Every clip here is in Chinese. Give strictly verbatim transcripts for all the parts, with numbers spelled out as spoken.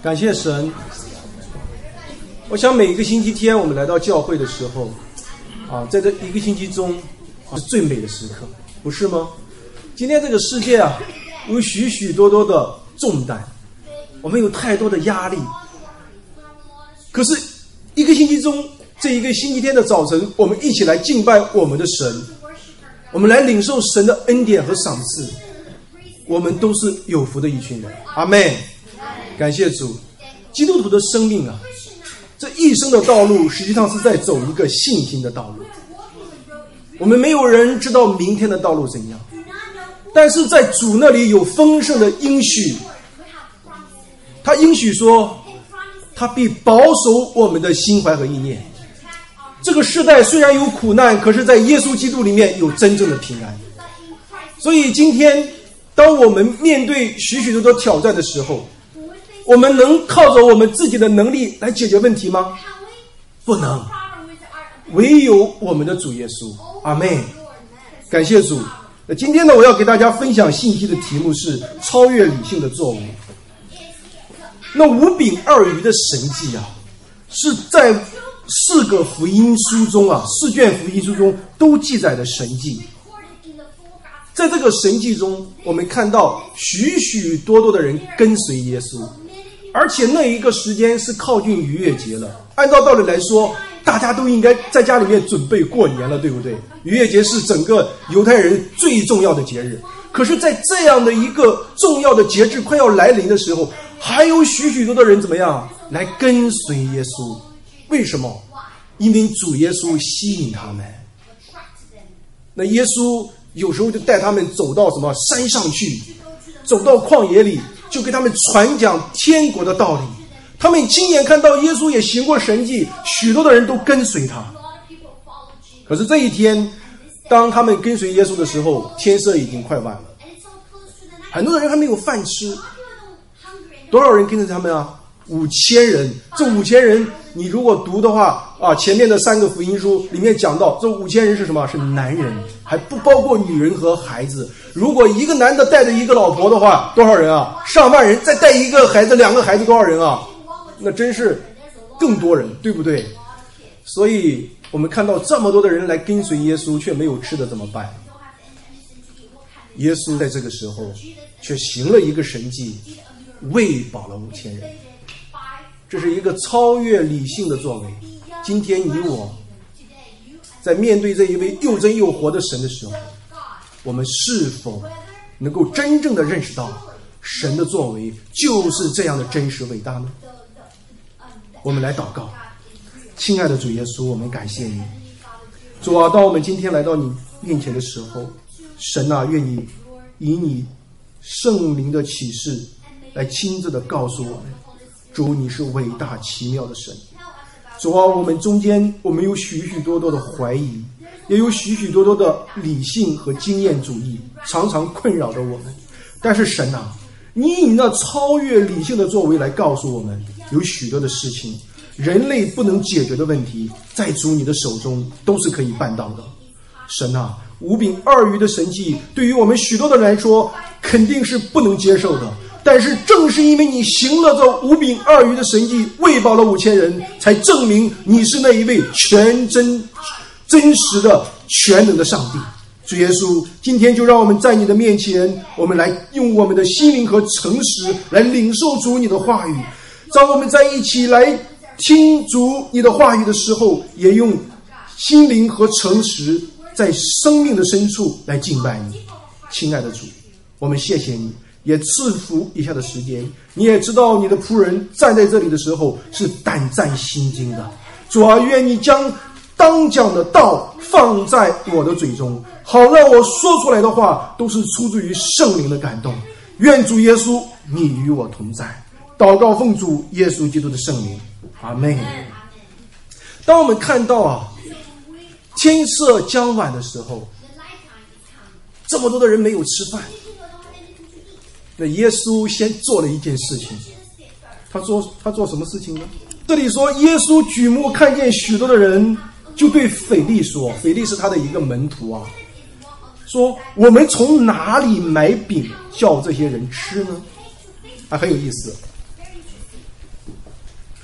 感谢神。我想每一个星期天我们来到教会的时候啊，在这一个星期中是最美的时刻，不是吗？今天这个世界啊，有许许多多的重担，我们有太多的压力，可是一个星期中这一个星期天的早晨，我们一起来敬拜我们的神，我们来领受神的恩典和赏赐，我们都是有福的一群人。阿们。感谢主。基督徒的生命啊，这一生的道路实际上是在走一个信心的道路。我们没有人知道明天的道路怎样，但是在主那里有丰盛的应许。他应许说，他必保守我们的心怀和意念。这个世代虽然有苦难，可是在耶稣基督里面有真正的平安。所以今天当我们面对许许多多挑战的时候，我们能靠着我们自己的能力来解决问题吗？不能，唯有我们的主耶稣。阿们。感谢主。那今天呢，我要给大家分享信息的题目是超越理性的作为。那五饼二鱼的神迹啊，是在四个福音书中啊，四卷福音书中都记载的神迹。在这个神迹中，我们看到许许多多的人跟随耶稣，而且那一个时间是靠近逾越节了。按照道理来说，大家都应该在家里面准备过年了，对不对？逾越节是整个犹太人最重要的节日。可是在这样的一个重要的节日快要来临的时候，还有许许多的人怎么样来跟随耶稣？为什么？因为主耶稣吸引他们。那耶稣有时候就带他们走到什么山上去，走到旷野里，就给他们传讲天国的道理。他们亲眼看到耶稣也行过神迹，许多的人都跟随他。可是这一天，当他们跟随耶稣的时候，天色已经快晚了，很多人还没有饭吃。多少人跟着他们啊？五千人。这五千人你如果读的话啊，前面的三个福音书里面讲到，这五千人是什么？是男人，还不包括女人和孩子。如果一个男的带着一个老婆的话，多少人啊？上万人。再带一个孩子，两个孩子，多少人啊？那真是更多人，对不对？所以我们看到这么多的人来跟随耶稣，却没有吃的怎么办？耶稣在这个时候却行了一个神迹，喂饱了五千人。这是一个超越理性的作为。今天你我在面对这一位又真又活的神的时候，我们是否能够真正的认识到神的作为就是这样的真实伟大呢？我们来祷告。亲爱的主耶稣，我们感谢你。主啊，当我们今天来到你面前的时候，神啊，愿你以你圣灵的启示来亲自的告诉我们，主，你是伟大奇妙的神。主啊，我们中间我们有许许多多的怀疑，也有许许多多的理性和经验主义常常困扰着我们。但是神啊，你以那超越理性的作为来告诉我们，有许多的事情，人类不能解决的问题，在主你的手中都是可以办到的。神啊，五饼二鱼的神迹对于我们许多的人来说肯定是不能接受的，但是正是因为你行了这五饼二鱼的神迹，喂饱了五千人，才证明你是那一位全真真实的全能的上帝。主耶稣，今天就让我们在你的面前，我们来用我们的心灵和诚实来领受主你的话语。当我们在一起来听主你的话语的时候，也用心灵和诚实在生命的深处来敬拜你。亲爱的主，我们谢谢你，也赐福以下的时间。你也知道你的仆人站在这里的时候是胆战心惊的。主啊，愿你将当讲的道放在我的嘴中，好让我说出来的话都是出自于圣灵的感动。愿主耶稣你与我同在。祷告奉主耶稣基督的圣名，阿们。当我们看到啊天色将晚的时候，这么多的人没有吃饭，那耶稣先做了一件事情。他做他做什么事情呢？这里说耶稣举目看见许多的人，就对腓力说，腓力是他的一个门徒啊，说我们从哪里买饼叫这些人吃呢？啊，很有意思。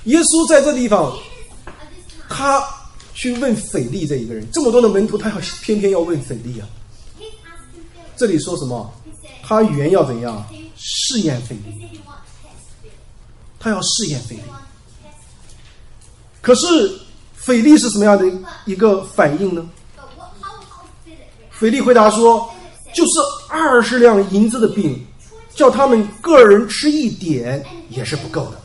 耶稣在这地方，他去问腓力这一个人，这么多的门徒，他要偏偏要问腓力啊。这里说什么？他原要怎样试验腓力？他要试验腓力。可是腓力是什么样的一个反应呢？腓力回答说，就是二十两银子的饼，叫他们个人吃一点也是不够的。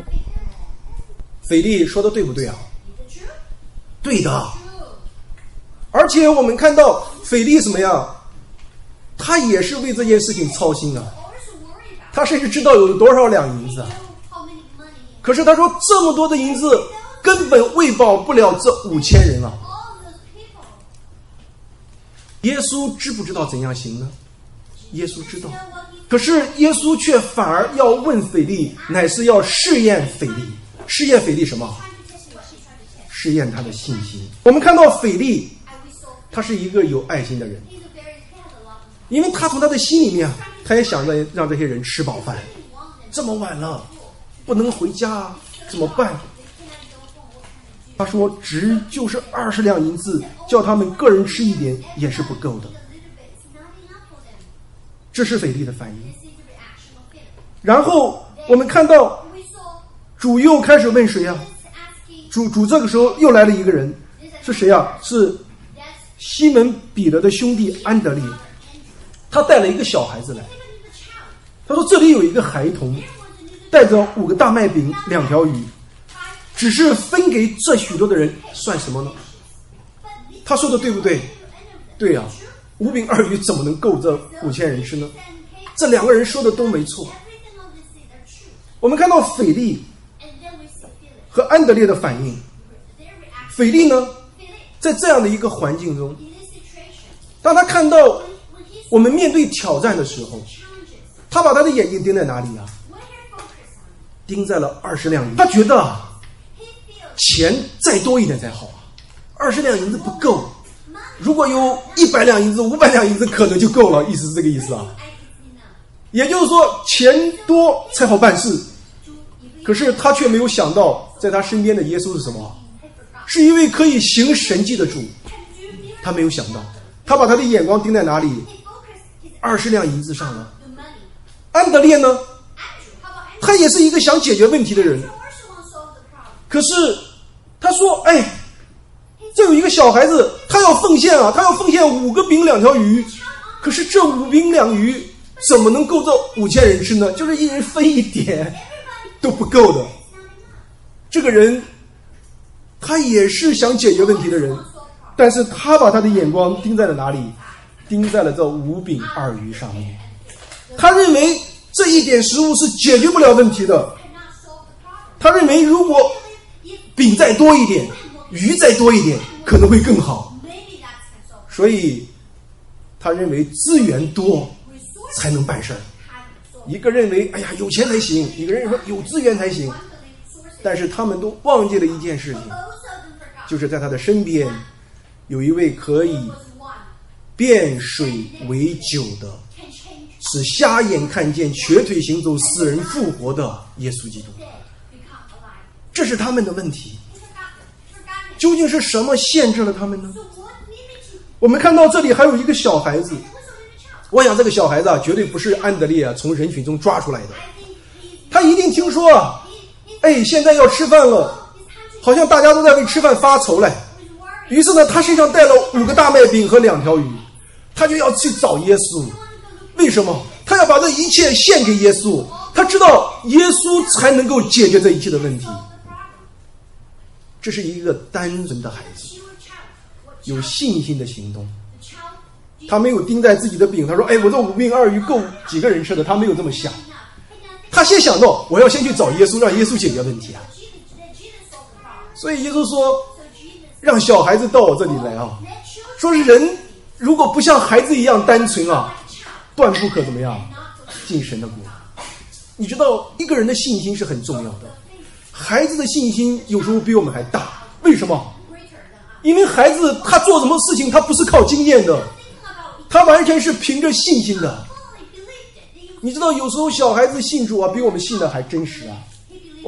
腓力说的对不对啊？对的。而且我们看到腓力怎么样，他也是为这件事情操心啊。他甚至知道有多少两银子啊。可是他说这么多的银子根本喂饱不了这五千人啊。耶稣知不知道怎样行呢？耶稣知道。可是耶稣却反而要问腓力，乃是要试验腓力。试验腓力什么？试验他的信心。我们看到腓力，他是一个有爱心的人，因为他从他的心里面，他也想着让这些人吃饱饭。这么晚了，不能回家，怎么办？他说只就是二十两银子，叫他们个人吃一点也是不够的。这是腓力的反应。然后我们看到主又开始问谁啊？主主这个时候又来了一个人，是谁啊？是西门彼得的兄弟安德烈。他带了一个小孩子来，他说这里有一个孩童带着五个大麦饼两条鱼，只是分给这许多的人算什么呢？他说的对不对？对啊，五饼二鱼怎么能够这五千人吃呢？这两个人说的都没错。我们看到腓力和安德烈的反应。腓力呢，在这样的一个环境中，当他看到我们面对挑战的时候，他把他的眼睛盯在哪里啊？盯在了二十两银子。他觉得钱再多一点才好啊，二十两银子不够，如果有一百两银子、五百两银子可能就够了，意思是这个意思啊。也就是说钱多才好办事。可是他却没有想到，在他身边的耶稣是什么？是一位可以行神迹的主。他没有想到，他把他的眼光盯在哪里？二十两银子上了。安德烈呢？他也是一个想解决问题的人。可是他说，哎，这有一个小孩子，他要奉献啊，他要奉献五个饼两条鱼。可是这五饼两鱼怎么能够这五千人吃呢？就是一人分一点都不够的。这个人他也是想解决问题的人，但是他把他的眼光盯在了哪里？盯在了这五饼二鱼上面。他认为这一点食物是解决不了问题的。他认为如果饼再多一点，鱼再多一点，可能会更好。所以他认为资源多才能办事儿。一个认为哎呀有钱才行，一个人说有资源才行。但是他们都忘记了一件事情，就是在他的身边有一位可以变水为酒的，使瞎眼看见、瘸腿行走、死人复活的耶稣基督。这是他们的问题。究竟是什么限制了他们呢？我们看到这里还有一个小孩子，我想这个小孩子啊，绝对不是安德烈啊从人群中抓出来的。他一定听说啊，哎，现在要吃饭了，好像大家都在为吃饭发愁嘞。于是呢，他身上带了五个大麦饼和两条鱼，他就要去找耶稣。为什么？他要把这一切献给耶稣，他知道耶稣才能够解决这一切的问题。这是一个单纯的孩子，有信心的行动。他没有盯在自己的饼，他说，哎，我这五饼二鱼够几个人吃的，他没有这么想。他先想到我要先去找耶稣，让耶稣解决问题啊。所以耶稣说，让小孩子到我这里来啊，说人如果不像孩子一样单纯啊，断不可怎么样进神的国。你知道一个人的信心是很重要的，孩子的信心有时候比我们还大。为什么？因为孩子他做什么事情他不是靠经验的，他完全是凭着信心的。你知道有时候小孩子信主啊，比我们信的还真实啊。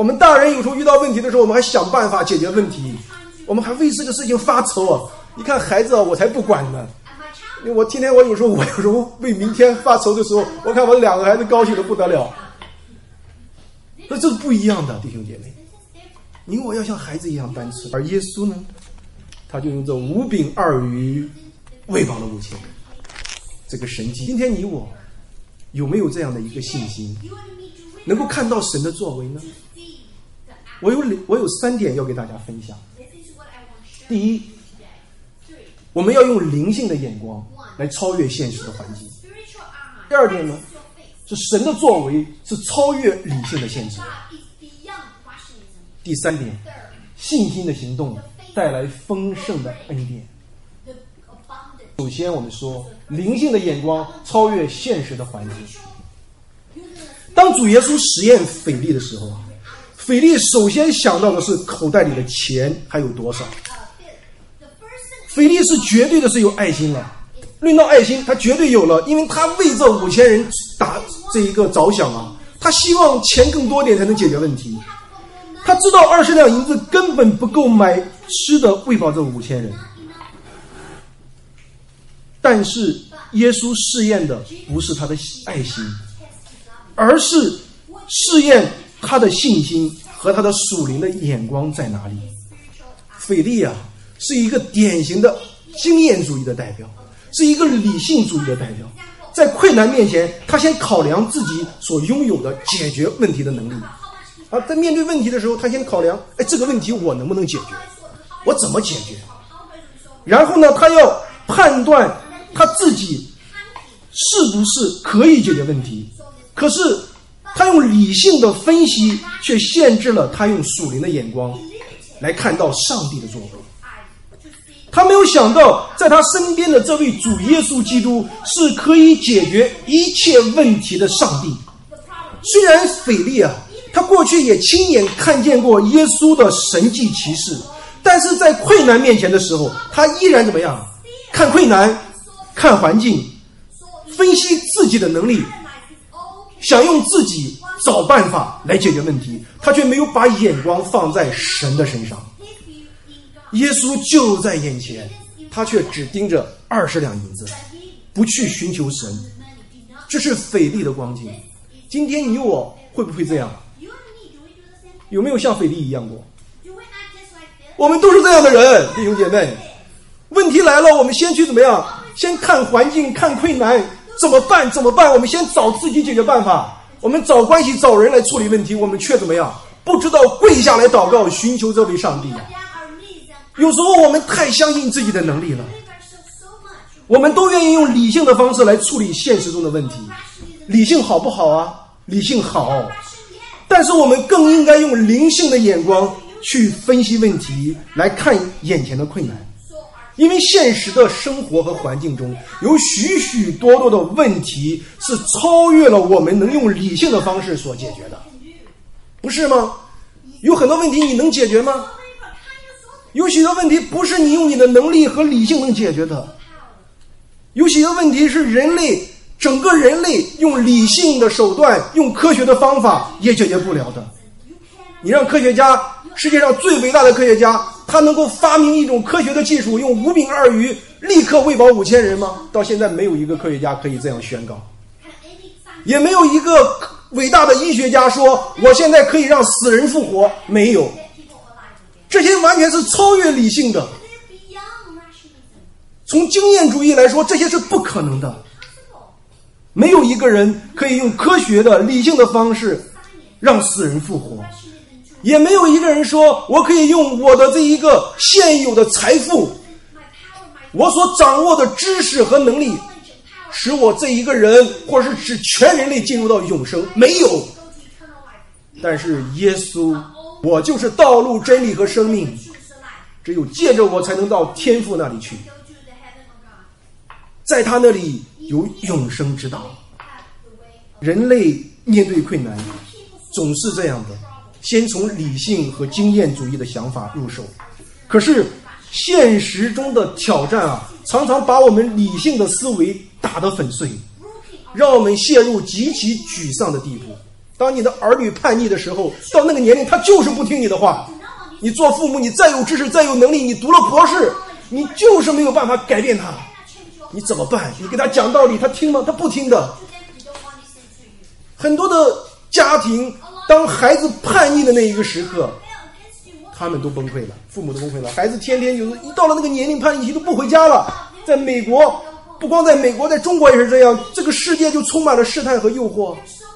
我们大人有时候遇到问题的时候，我们还想办法解决问题，我们还为这个事情发愁啊！你看孩子啊，我才不管呢。因为我天天我有时候我有时候为明天发愁的时候，我看我两个孩子高兴的不得了。那这是不一样的，弟兄姐妹。你我要像孩子一样单纯，而耶稣呢，他就用这五饼二鱼喂饱了五千人，这个神迹。今天你我有没有这样的一个信心，能够看到神的作为呢？我有我有三点要给大家分享。第一，我们要用灵性的眼光来超越现实的环境。第二点呢，是神的作为是超越理性的限制。第三点，信心的行动带来丰盛的恩典。首先我们说灵性的眼光超越现实的环境。当主耶稣实验腓力的时候，腓力首先想到的是口袋里的钱还有多少。腓力是绝对的是有爱心了，论到爱心他绝对有了，因为他为这五千人打这一个着想啊，他希望钱更多点才能解决问题。他知道二十两银子根本不够买吃的喂饱这五千人。但是耶稣试验的不是他的爱心，而是试验他的信心和他的属灵的眼光在哪里。腓力啊，是一个典型的经验主义的代表，是一个理性主义的代表。在困难面前，他先考量自己所拥有的解决问题的能力。啊，在面对问题的时候，他先考量，哎，这个问题我能不能解决？我怎么解决？然后呢，他要判断他自己是不是可以解决问题。可是他用理性的分析，却限制了他用属灵的眼光来看到上帝的作为。他没有想到，在他身边的这位主耶稣基督是可以解决一切问题的上帝。虽然腓力啊，他过去也亲眼看见过耶稣的神迹奇事，但是在困难面前的时候，他依然怎么样？看困难，看环境，分析自己的能力，想用自己找办法来解决问题，他却没有把眼光放在神的身上。耶稣就在眼前，他却只盯着二十两银子，不去寻求神。这是腓力的光景。今天你我会不会这样？有没有像腓力一样过？我们都是这样的人，弟兄姐妹。问题来了，我们先去怎么样？先看环境，看困难，怎么办？怎么办？我们先找自己解决办法，我们找关系，找人来处理问题，我们却怎么样？不知道跪下来祷告，寻求这位上帝。有时候我们太相信自己的能力了，我们都愿意用理性的方式来处理现实中的问题。理性好不好啊？理性好，但是我们更应该用灵性的眼光去分析问题，来看眼前的困难。因为现实的生活和环境中有许许多多的问题是超越了我们能用理性的方式所解决的，不是吗？有很多问题你能解决吗？有许多问题不是你用你的能力和理性能解决的，有许多问题是人类整个人类用理性的手段，用科学的方法也解决不了的。你让科学家，世界上最伟大的科学家，他能够发明一种科学的技术，用五饼二鱼立刻喂饱五千人吗？到现在没有一个科学家可以这样宣告，也没有一个伟大的医学家说我现在可以让死人复活，没有。这些完全是超越理性的，从经验主义来说，这些是不可能的。没有一个人可以用科学的理性的方式让死人复活，也没有一个人说我可以用我的这一个现有的财富，我所掌握的知识和能力，使我这一个人或者是使全人类进入到永生，没有。但是耶稣，我就是道路真理和生命，只有借着我才能到天父那里去，在他那里有永生之道。人类面对困难总是这样的，先从理性和经验主义的想法入手，可是现实中的挑战啊，常常把我们理性的思维打得粉碎，让我们陷入极其沮丧的地步。 当你的儿女叛逆的时候，到那个年龄他就是不听你的话，你做父母你再有知识再有能力，你读了博士，你就是没有办法改变他，你怎么办？你给他讲道理他听吗？他不听的。很多的家庭当孩子叛逆的那一个时刻，他们都崩溃了，父母都崩溃了，孩子天天就是一到了那个年龄叛逆期都不回家了。在美国，不光在美国，在中国也是这样，这个世界就充满了试探和诱惑。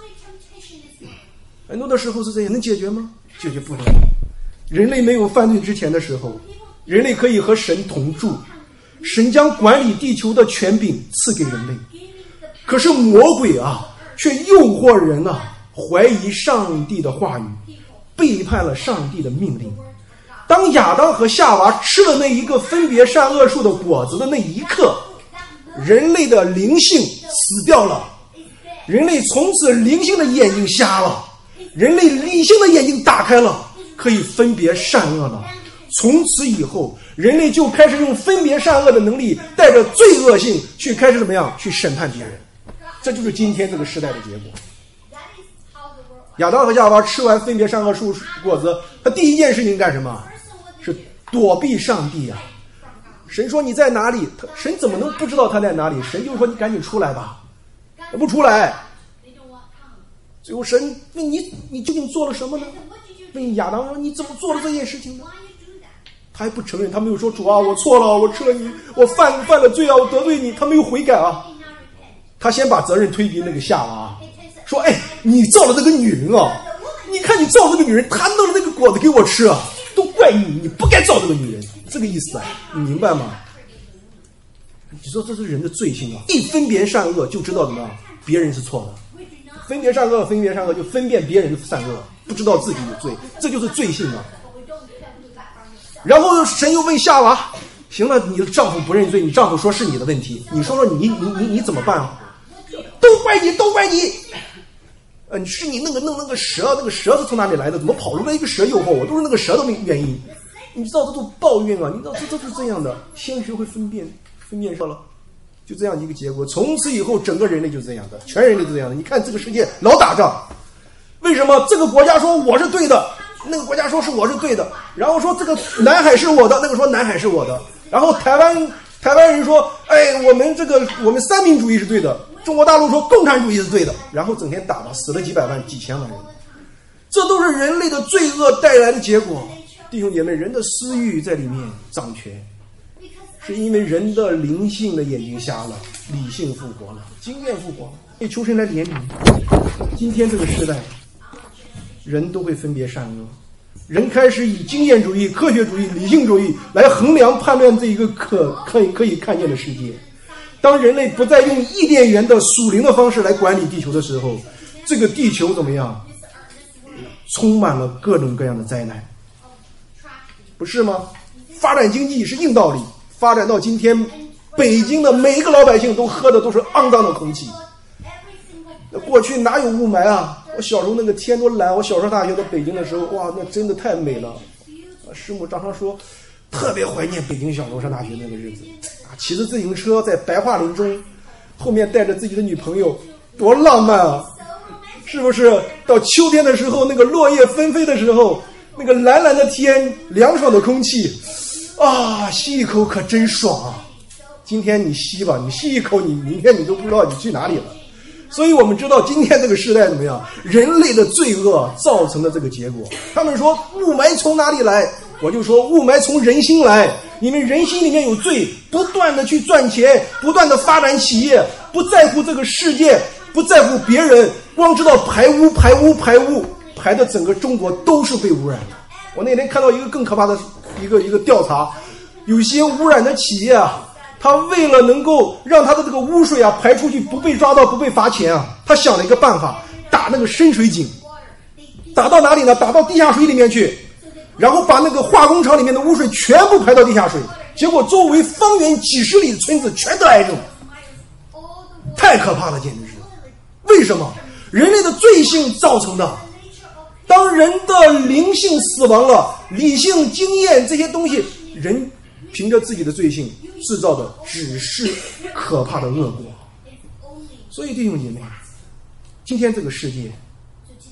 很多的时候是这样，能解决吗？解决不了。人类没有犯罪之前的时候，人类可以和神同住，神将管理地球的权柄赐给人类。可是魔鬼啊，却诱惑人啊，怀疑上帝的话语，背叛了上帝的命令。当亚当和夏娃吃了那一个分别善恶树的果子的那一刻，人类的灵性死掉了，人类从此灵性的眼睛瞎了，人类理性的眼睛打开了，可以分别善恶了。从此以后，人类就开始用分别善恶的能力，带着罪恶性去开始怎么样去审判别人。这就是今天这个时代的结果。亚当和夏娃吃完分别善恶树果子，他第一件事情干什么？是躲避上帝啊！神说你在哪里？他神怎么能不知道他在哪里？神就说你赶紧出来吧，他不出来。最后神问你，你究竟做了什么呢？问亚当说你怎么做了这件事情呢？他还不承认，他没有说主啊，我错了，我吃了你，我犯犯了罪啊，我得罪你，他没有悔改啊。他先把责任推给那个夏娃，说哎，你造了这个女人啊，你看你造这个女人，她弄了那个果子给我吃啊，都怪你，你不该造这个女人，这个意思啊，你明白吗？你说这是人的罪性啊，一分别善恶就知道怎么样，别人是错的，分别善恶，分别善恶就分辨别人的善恶，不知道自己有罪，这就是罪性啊。然后神又问夏娃，行了，你的丈夫不认罪，你丈夫说是你的问题，你说说你你你你怎么办啊？都怪你，都怪你！呃，是你那个弄那个蛇，那个蛇是从哪里来的？怎么跑出来一个蛇诱惑我？都是那个蛇的原因。你知道这种抱怨啊，你知道这都是这样的。先学会分辨，分辨上了，就这样一个结果。从此以后，整个人类就是这样的，全人类都这样的。你看这个世界老打仗，为什么这个国家说我是对的，那个国家说是我是对的，然后说这个南海是我的，那个说南海是我的，然后台湾台湾人说，哎，我们这个我们三民主义是对的。中国大陆说共产主义是对的，然后整天打吧，死了几百万几千万人，这都是人类的罪恶带来的结果。弟兄姐妹，人的私欲在里面掌权，是因为人的灵性的眼睛瞎了，理性复活了，经验复活了，也求神来怜悯。今天这个时代，人都会分别善恶，人开始以经验主义、科学主义、理性主义来衡量判断这一个可可以可以看见的世界。当人类不再用伊甸园的属灵的方式来管理地球的时候，这个地球怎么样？充满了各种各样的灾难，不是吗？发展经济是硬道理，发展到今天，北京的每一个老百姓都喝的都是肮脏的空气。过去哪有雾霾啊？我小时候那个天多蓝，我小时候大学在北京的时候，哇，那真的太美了。师母常常说，特别怀念北京小时候上大学那个日子啊，骑着自行车在白桦林中，后面带着自己的女朋友，多浪漫啊！是不是？到秋天的时候，那个落叶纷飞的时候，那个蓝蓝的天，凉爽的空气，啊，吸一口可真爽啊！今天你吸吧，你吸一口，你明天你都不知道你去哪里了。所以我们知道今天这个时代怎么样？人类的罪恶造成的这个结果。他们说雾霾从哪里来？我就说雾霾从人心来，因为人心里面有罪，不断的去赚钱，不断的发展企业，不在乎这个世界，不在乎别人，光知道排污排污排污，排的整个中国都是被污染的。我那天看到一个更可怕的一个一个调查，有些污染的企业啊，他为了能够让他的这个污水啊排出去，不被抓到不被罚钱啊，他想了一个办法，打那个深水井，打到哪里呢？打到地下水里面去，然后把那个化工厂里面的污水全部排到地下水，结果周围方圆几十里的村子全得癌症，太可怕了，简直是。为什么？人类的罪性造成的。当人的灵性死亡了，理性经验这些东西，人凭着自己的罪性制造的只是可怕的恶果。所以弟兄姐妹，今天这个世界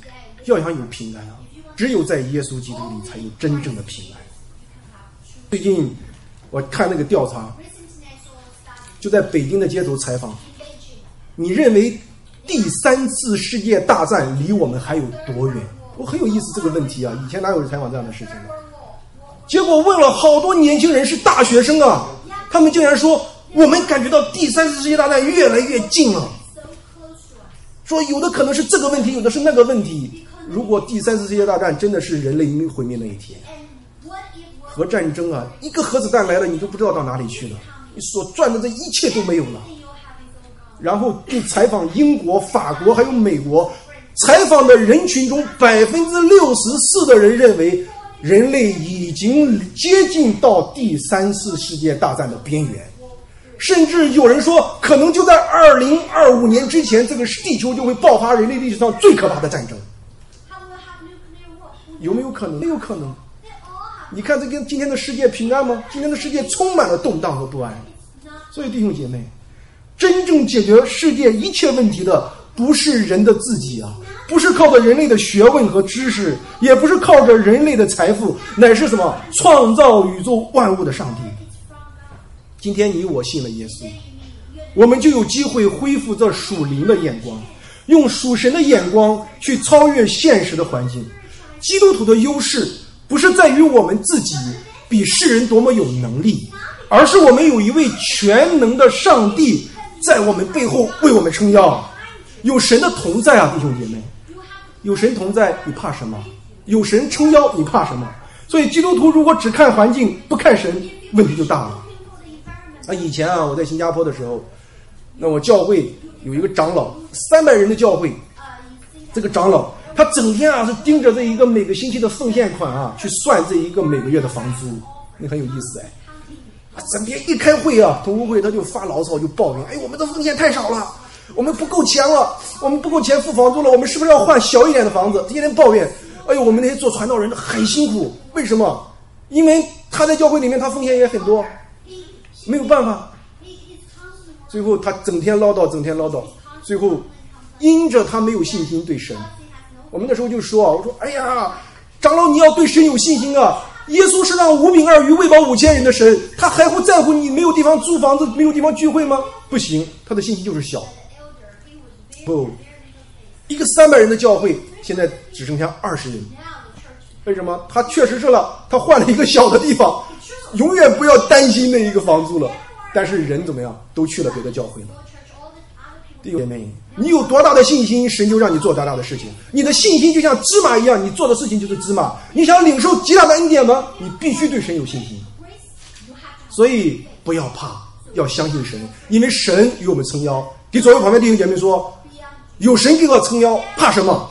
要想有平安啊，只有在耶稣基督里才有真正的平安。最近我看那个调查，就在北京的街头采访，你认为第三次世界大战离我们还有多远？我很有意思这个问题啊，以前哪有人采访这样的事情呢？结果问了好多年轻人，是大学生啊，他们竟然说我们感觉到第三次世界大战越来越近了，说有的可能是这个问题，有的是那个问题。如果第三次世界大战真的是人类毁灭那一天，核战争啊，一个核子弹来了，你都不知道到哪里去了，你所赚的这一切都没有了。然后就采访英国、法国还有美国，采访的人群中百分之六十四的人认为人类已经接近到第三次世界大战的边缘，甚至有人说可能就在二零二五年之前，这个地球就会爆发人类历史上最可怕的战争。有没有可能？没有可能。你看这跟今天的世界平安吗？今天的世界充满了动荡和不安。所以弟兄姐妹，真正解决世界一切问题的不是人的自己啊，不是靠着人类的学问和知识，也不是靠着人类的财富，乃是什么？创造宇宙万物的上帝。今天你我信了耶稣，我们就有机会恢复这属灵的眼光，用属神的眼光去超越现实的环境。基督徒的优势不是在于我们自己比世人多么有能力，而是我们有一位全能的上帝在我们背后为我们撑腰。有神的同在啊，弟兄姐妹，有神同在，你怕什么？有神撑腰，你怕什么？所以基督徒如果只看环境不看神，问题就大了。啊，以前啊，我在新加坡的时候，那我教会有一个长老，三百人的教会，这个长老他整天啊是盯着这一个每个星期的奉献款啊，去算这一个每个月的房租，那很有意思哎。整天一开会啊，同工会他就发牢骚，就抱怨，哎，我们的奉献太少了，我们不够钱了，我们不够钱付房租了，我们是不是要换小一点的房子？天天抱怨，哎呦，我们那些做传道人很辛苦，为什么？因为他在教会里面他奉献也很多，没有办法，最后他整天唠叨，整天唠叨，最后因着他没有信心对神。我们那时候就说啊，我说，哎呀，长老你要对神有信心啊！耶稣是让五饼二鱼喂饱五千人的神，他还会在乎你没有地方租房子、没有地方聚会吗？不行，他的信心就是小。不，一个三百人的教会现在只剩下二十人，为什么？他确实是了，他换了一个小的地方，永远不要担心那一个房租了。但是人怎么样？都去了别的教会了。弟兄姐妹，你有多大的信心，神就让你做多大的事情。你的信心就像芝麻一样，你做的事情就是芝麻。你想领受极大的恩典吗？你必须对神有信心。所以不要怕，要相信神，因为神与我们撑腰。给左右旁边弟兄姐妹说，有神给我撑腰，怕什么？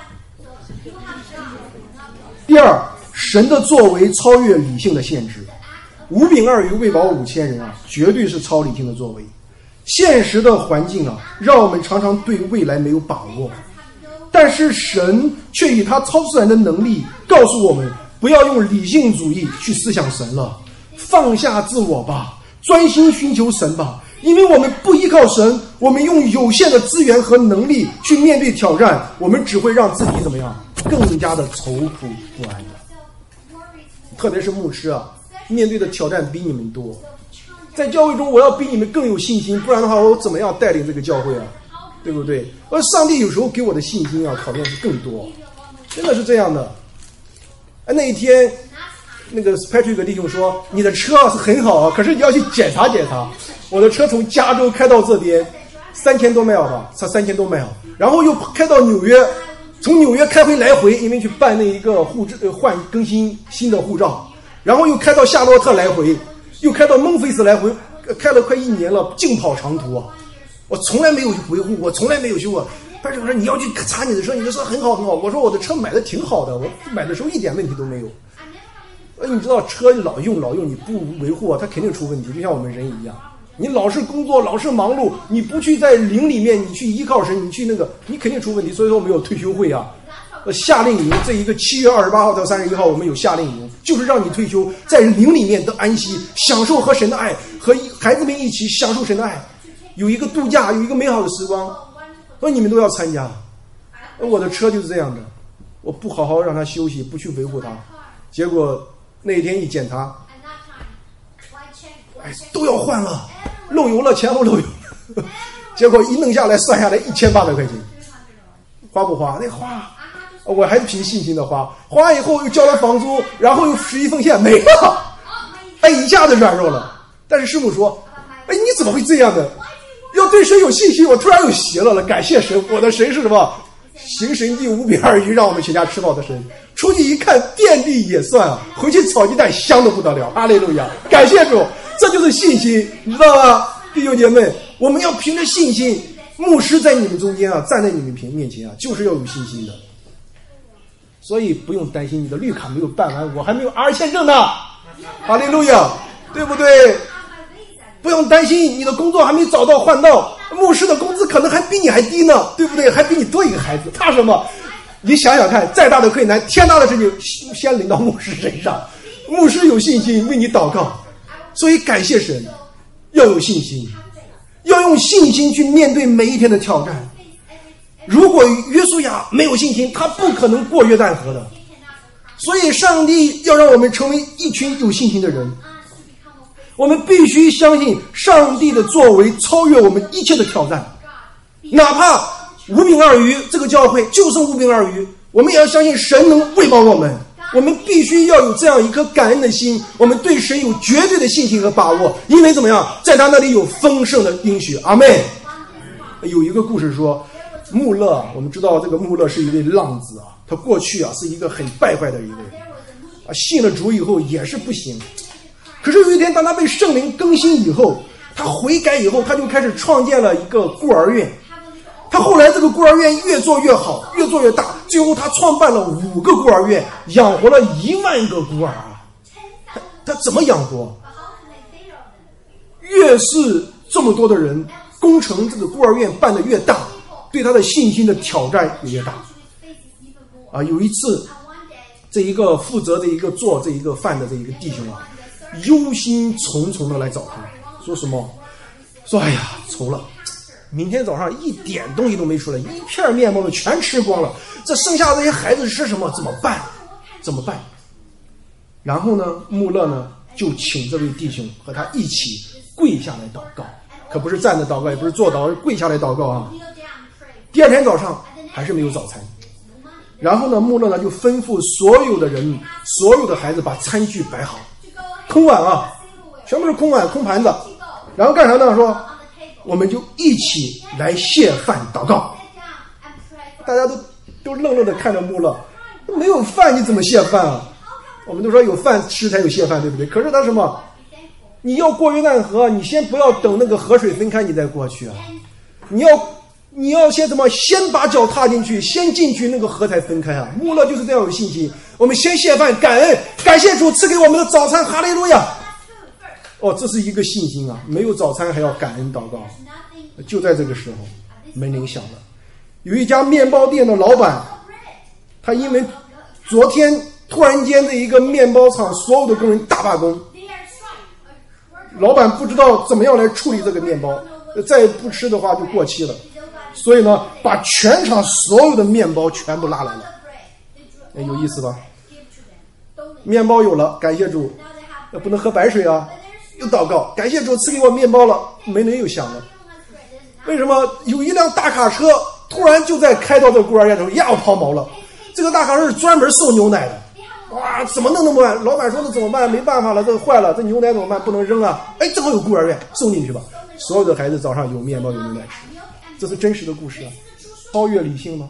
第二，神的作为超越理性的限制。五饼二鱼喂饱五千人啊，绝对是超理性的作为。现实的环境啊，让我们常常对未来没有把握，但是神却以他超自然的能力告诉我们，不要用理性主义去思想神了，放下自我吧，专心寻求神吧。因为我们不依靠神，我们用有限的资源和能力去面对挑战，我们只会让自己怎么样，更加的愁苦不安的。特别是牧师啊，面对的挑战比你们多。在教会中，我要比你们更有信心，不然的话，我怎么样带领这个教会啊？对不对？而上帝有时候给我的信心啊，考验是更多，真的是这样的。哎，那一天，那个 Patrick 弟兄说，你的车是很好啊，可是你要去检查检查。我的车从加州开到这边，三千多 mile 吧，才三千多 mile，然后又开到纽约，从纽约开回来回，因为去办那一个护照，换更新新的护照，然后又开到夏洛特来回。又开到孟菲斯来回，开了快一年了，净跑长途啊！我从来没有维护，我从来没有修过。但是我说你要去查你的车，你的车很好很好。我说我的车买的挺好的，我买的时候一点问题都没有。呃，你知道车老用老用，你不维护啊，它肯定出问题。就像我们人一样，你老是工作，老是忙碌，你不去在灵里面，你去依靠神，你去那个，你肯定出问题。所以说我们有退休会啊。呃，夏令营这一个七月二十八号到三十一号，我们有夏令营，就是让你退休，在灵里面得安息，享受和神的爱，和孩子们一起享受神的爱，有一个度假，有一个美好的时光。所以你们都要参加。我的车就是这样的， 我不好好让他休息，不去维护他，结果那天一检查，哎，都要换了，漏油了，前后漏油了，结果一弄下来算下来一千八百块钱，花不花？那花，我还是凭信心的花，花以后又交了房租，然后又十一奉献没了，哎，一下子软弱了。但是师母说，哎，你怎么会这样的？要对神有信心。我突然又邪了了，感谢神，我的神是什么？行神迹五饼二鱼，让我们全家吃饱的神。出去一看，遍地野蒜啊，回去炒鸡蛋香的不得了。哈利路亚，感谢主，这就是信心，你知道吗？弟兄姐妹，我们要凭着信心。牧师在你们中间啊，站在你们面前啊，就是要有信心的。所以不用担心你的绿卡没有办完，我还没有 R 签证呢。哈利路亚，对不对？不用担心你的工作还没找到换到，牧师的工资可能还比你还低呢，对不对？还比你多一个孩子，怕什么？你想想看，再大的困难，天大的事情先临到牧师身上。牧师有信心为你祷告，所以感谢神，要有信心，要用信心去面对每一天的挑战。如果约书亚没有信心，他不可能过约旦河的。所以上帝要让我们成为一群有信心的人，我们必须相信上帝的作为超越我们一切的挑战。哪怕五饼二鱼，这个教会就剩五饼二鱼，我们也要相信神能喂饱我们。我们必须要有这样一颗感恩的心，我们对神有绝对的信心和把握，因为怎么样，在他那里有丰盛的应许。阿们。有一个故事说，穆勒，我们知道这个穆勒是一位浪子啊，他过去啊是一个很败坏的一位人啊，信了主以后也是不行。可是有一天，当他被圣灵更新以后，他悔改以后，他就开始创建了一个孤儿院。他后来这个孤儿院越做越好，越做越大，最后他创办了五个孤儿院，养活了一万个孤儿啊！他他怎么养活？越是这么多的人，工程这个孤儿院办得越大，对他的信心的挑战也越大。啊，有一次，这一个负责的一个做这一个饭的这一个弟兄啊，忧心忡忡的来找他，说什么？说哎呀，愁了。明天早上一点东西都没出来，一片面包都全吃光了，这剩下的这些孩子吃什么？怎么办？怎么办？然后呢，穆勒呢就请这位弟兄和他一起跪下来祷告，可不是站着祷告，也不是坐祷告，跪下来祷告啊。第二天早上还是没有早餐，然后呢，穆勒呢就吩咐所有的人，所有的孩子把餐具摆好，空碗啊，全部是空碗空盘子，然后干啥呢？说我们就一起来谢饭祷告。大家都都愣愣的看着穆勒，没有饭你怎么谢饭啊？我们都说有饭吃才有谢饭，对不对？可是他什么？你要过约旦河，你先不要等那个河水分开你再过去啊！你要你要先怎么？先把脚踏进去，先进去那个河才分开啊！穆勒就是这样有信心。我们先谢饭，感恩，感谢主赐给我们的早餐，哈利路亚！哦，这是一个信心啊！没有早餐还要感恩祷告。就在这个时候，门铃响了。有一家面包店的老板，他因为昨天突然间这一个面包厂所有的工人大罢工，老板不知道怎么样来处理这个面包，再不吃的话就过期了。所以呢，把全场所有的面包全部拉来了。哎，有意思吧？面包有了，感谢主，不能喝白水啊！又祷告，感谢主赐给我面包了。门铃又响了。为什么有一辆大卡车突然就在开到这个孤儿院的时候压抛锚了？这个大卡车是专门送牛奶的。哇，怎么弄那么慢？老板说那怎么办？没办法了，这个坏了，这牛奶怎么办？不能扔啊！哎，正好有孤儿院，送进去吧。所有的孩子早上有面包有牛奶吃，这是真实的故事啊。超越理性吗？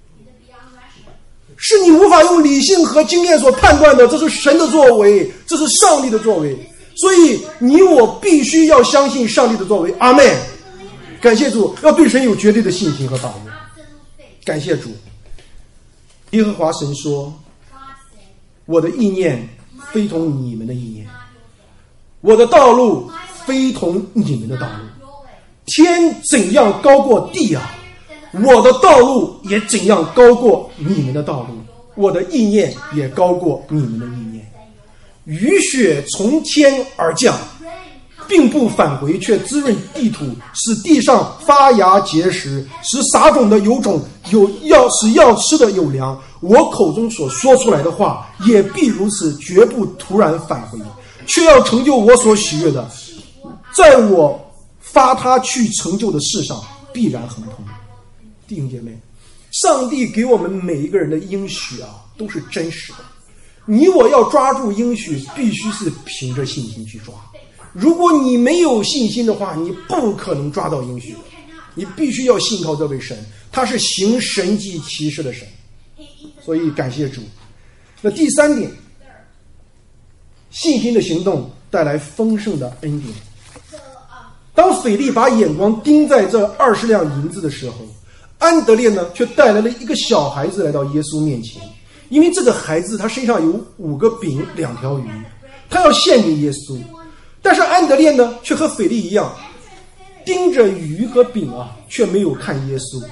是你无法用理性和经验所判断的，这是神的作为，这是上帝的作为。所以你我必须要相信上帝的作为。阿们。感谢主，要对神有绝对的信心和把握。感谢主。耶和华神说，我的意念非同你们的意念，我的道路非同你们的道路。天怎样高过地啊，我的道路也怎样高过你们的道路，我的意念也高过你们的意念。雨雪从天而降， 并不返回，却滋润地土，使地上发芽结实，使撒种的有种，有要使要吃的有粮。我口中所说出来的话，也必如此，绝不突然返回，却要成就我所喜悦的，在我发他去成就的事上必然亨通。弟兄姐妹，上帝给我们每一个人的应许啊，都是真实的。你我要抓住应许，必须是凭着信心去抓。如果你没有信心的话，你不可能抓到应许的。你必须要信靠这位神，他是行神迹奇事的神。所以感谢主。那第三点，信心的行动带来丰盛的恩典。当腓力把眼光盯在这二十两银子的时候，安德烈呢却带来了一个小孩子来到耶稣面前。因为这个孩子他身上有五个饼两条鱼，他要献给耶稣。但是安德烈呢却和腓力一样，盯着鱼和饼啊，却没有看耶稣。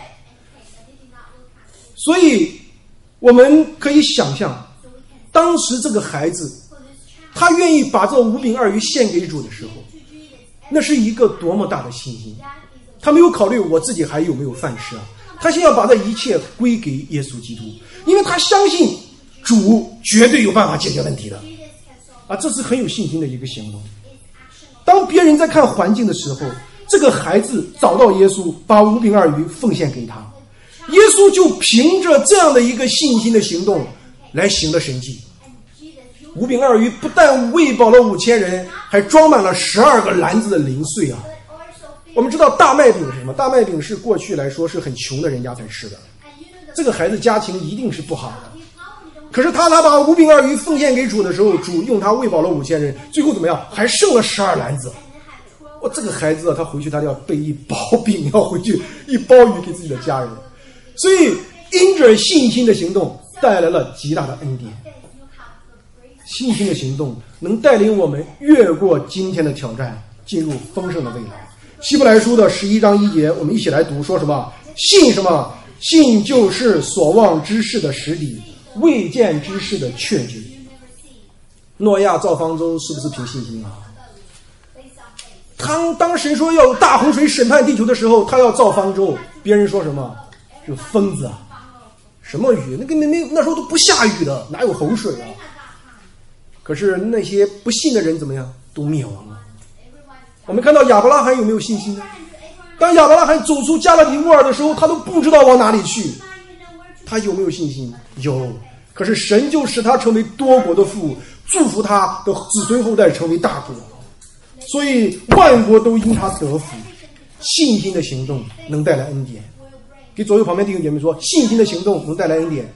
所以我们可以想象，当时这个孩子他愿意把这五饼二鱼献给主的时候，那是一个多么大的信心。他没有考虑我自己还有没有饭吃啊，他先要把这一切归给耶稣基督，因为他相信主绝对有办法解决问题的啊，这是很有信心的一个行动。当别人在看环境的时候，这个孩子找到耶稣，把五饼二鱼奉献给他，耶稣就凭着这样的一个信心的行动来行了神迹。五饼二鱼不但喂饱了五千人，还装满了十二个篮子的零碎啊！我们知道大麦饼是什么？大麦饼是过去来说是很穷的人家才吃的。这个孩子家庭一定是不好的，可是他他把五饼二鱼奉献给主的时候，主用他喂饱了五千人，最后怎么样？还剩了十二篮子。我这个孩子啊，他回去他要备一包饼，要回去一包鱼给自己的家人。所以因着信心的行动带来了极大的恩典。信心的行动能带领我们越过今天的挑战，进入丰盛的未来。希伯来书的十一章一节，我们一起来读，说什么？信什么？信就是所望之事的实底，未见之事的确据。诺亚造方舟是不是凭信心啊？当当神说要有大洪水审判地球的时候，他要造方舟，别人说什么？是疯子啊！什么雨？那个那那那时候都不下雨的，哪有洪水啊？可是那些不信的人怎么样？都灭亡了。我们看到亚伯拉罕有没有信心呢？当亚伯拉罕走出加勒底乌尔的时候，他都不知道往哪里去。他有没有信心？有。可是神就使他成为多国的父，祝福他的子孙后代成为大国。所以万国都因他得福。信心的行动能带来恩典。给左右旁边弟兄姐妹说，信心的行动能带来恩典。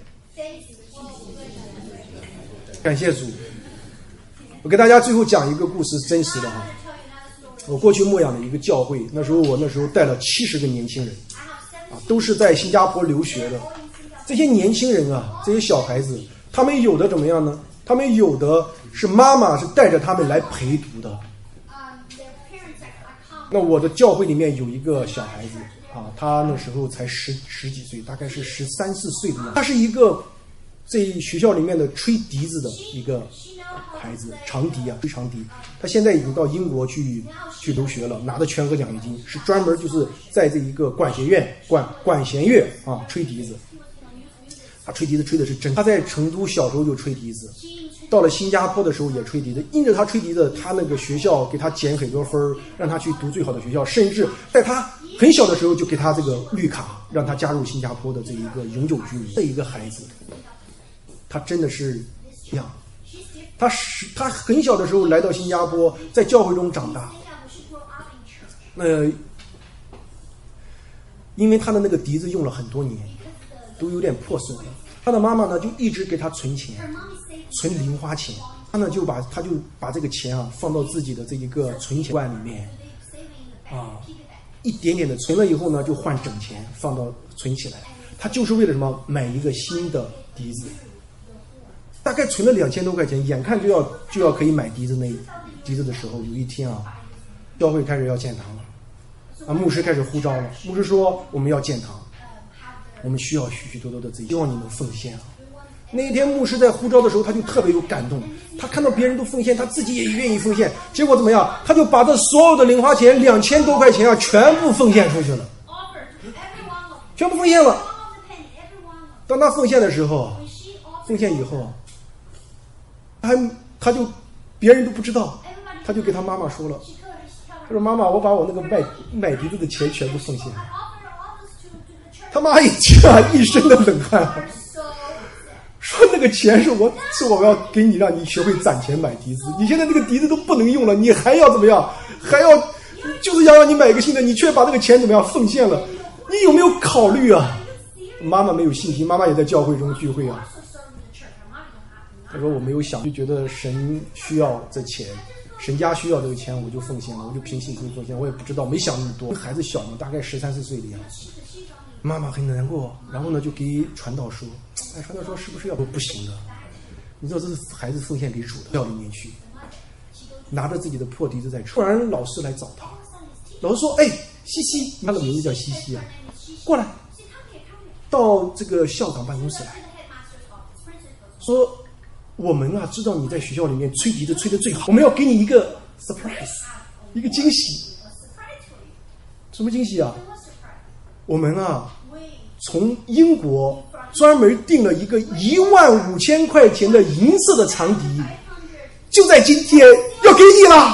感谢主。我给大家最后讲一个故事，真实的哈。我过去牧养的一个教会，那时候我那时候带了七十个年轻人，啊，都是在新加坡留学的。这些年轻人啊，这些小孩子，他们有的怎么样呢？他们有的是妈妈是带着他们来陪读的。那我的教会里面有一个小孩子啊，他那时候才十十几岁，大概是十三四岁的样子。他是一个在学校里面的吹笛子的一个孩子，长笛啊，吹长笛。他现在已经到英国去去留学了，拿的全额奖学金，是专门就是在这一个管弦院管管弦乐啊吹笛子。他吹笛子吹的是真。他在成都小时候就吹笛子，到了新加坡的时候也吹笛子。因着他吹笛子，他那个学校给他减很多分，让他去读最好的学校，甚至在他很小的时候就给他这个绿卡，让他加入新加坡的这一个永久居民。这一个孩子，他真的是一样。他是他很小的时候来到新加坡，在教会中长大。呃，因为他的那个笛子用了很多年，都有点破损了。他的妈妈呢，就一直给他存钱，存零花钱。他呢，就把他就把这个钱啊放到自己的这一个存钱罐里面，啊，一点点的存了以后呢，就换整钱放到存起来。他就是为了什么？买一个新的笛子。大概存了两千多块钱，眼看就要就要可以买笛子那笛子的时候，有一天啊，教会开始要建堂了，啊，牧师开始呼召了。牧师说我们要建堂，我们需要许许多多的资金，希望你们奉献啊。 那一天牧师在呼召的时候，他就特别有感动。他看到别人都奉献，他自己也愿意奉献。结果怎么样？他就把这所有的零花钱两千多块钱啊，全部奉献出去了，全部奉献了。当他奉献的时候，奉献以后，他还他就别人都不知道，他就给他妈妈说了。他说：“妈妈，我把我那个买买笛子的钱全部奉献了。”他妈一听啊，一身的冷汗，说：“那个钱是我是我要给你，让你学会攒钱买笛子。你现在那个笛子都不能用了，你还要怎么样？还要就是要让你买一个新的，你却把那个钱怎么样奉献了？你有没有考虑啊？”妈妈没有信心，妈妈也在教会中聚会啊。他说：“我没有想，就觉得神需要这钱。”神家需要这个钱，我就奉献了，我就凭信心奉献。我也不知道，没想那么多。孩子小嘛，大概十三四岁的样子。妈妈很难过，然后呢就给传道说：“哎，传道说是不是要不不行的？你知道这是孩子奉献给主的，到里面去，拿着自己的破笛子在吹。突然老师来找他，老师说：‘哎，西西，他的名字叫西西啊，过来，到这个校长办公室来，说。’我们啊，知道你在学校里面吹笛子吹得最好，我们要给你一个 surprise， 一个惊喜。什么惊喜啊？我们啊，从英国专门订了一个一万五千块钱的银色的长笛，就在今天要给你了。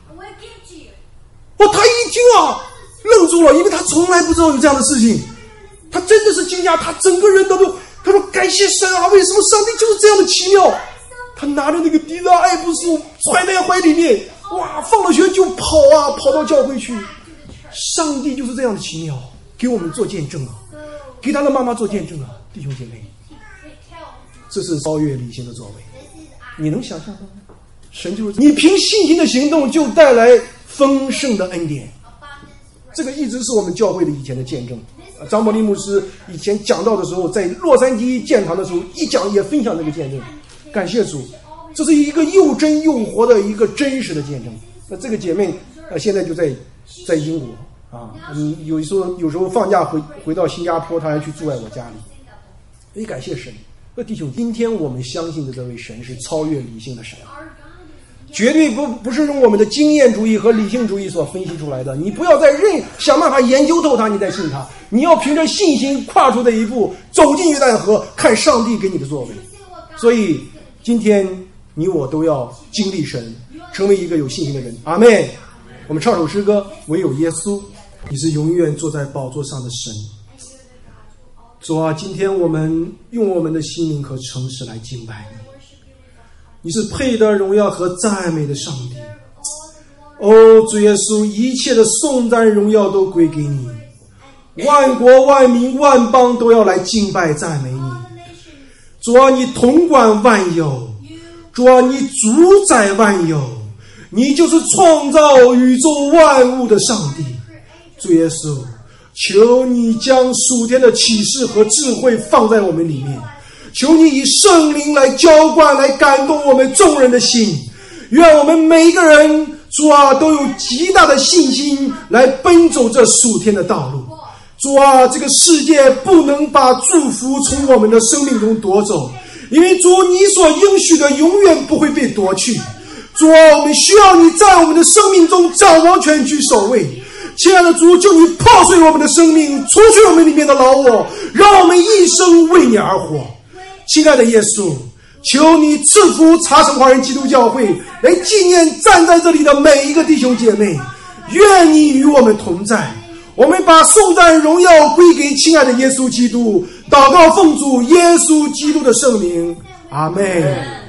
哦，他一听啊，愣住了，因为他从来不知道有这样的事情，他真的是惊讶，他整个人都都，他说感谢神啊，为什么上帝就是这样的奇妙？他拿着那个笛子爱不释，揣在怀里面，哇，放了学就跑啊，跑到教会去。上帝就是这样的奇妙，给我们做见证啊，给他的妈妈做见证啊，弟兄姐妹，这是超越理性的作为。你能想象到吗？神就是你凭信心的行动就带来丰盛的恩典。这个一直是我们教会的以前的见证。张伯苓牧师以前讲道的时候，在洛杉矶建堂的时候，一讲也分享这个见证。感谢主，这是一个又真又活的一个真实的见证。那这个姐妹呃现在就在在英国啊，嗯，有时候有时候放假回回到新加坡，她还去住在我家里。所以感谢神。那弟兄，今天我们相信的这位神是超越理性的神，绝对不不是用我们的经验主义和理性主义所分析出来的。你不要再认想办法研究透它，你再信他。你要凭着信心跨出这一步，走进约旦河，看上帝给你的作为。所以今天你我都要经历神，成为一个有信心的人。阿们。我们唱首诗歌，唯有耶稣，你是永远坐在宝座上的神。主啊，今天我们用我们的心灵和诚实来敬拜你，你是配得荣耀和赞美的上帝。哦，主耶稣，一切的颂赞荣耀都归给你，万国万民万邦都要来敬拜赞美你。主啊，你统管万有，主啊，你主宰万有，你就是创造宇宙万物的上帝。主耶稣，求你将属天的启示和智慧放在我们里面，求你以圣灵来浇灌，来感动我们众人的心。愿我们每一个人，主啊，都有极大的信心来奔走这属天的道路。主啊，这个世界不能把祝福从我们的生命中夺走，因为主，你所应许的永远不会被夺去。主啊，我们需要你在我们的生命中掌王权居首位。亲爱的主，求你破碎我们的生命，除去我们里面的老我，让我们一生为你而活。亲爱的耶稣，求你赐福茶城华人基督教会，来纪念站在这里的每一个弟兄姐妹。愿你与我们同在。我们把颂赞荣耀归给亲爱的耶稣基督，祷告奉主耶稣基督的圣名，阿们。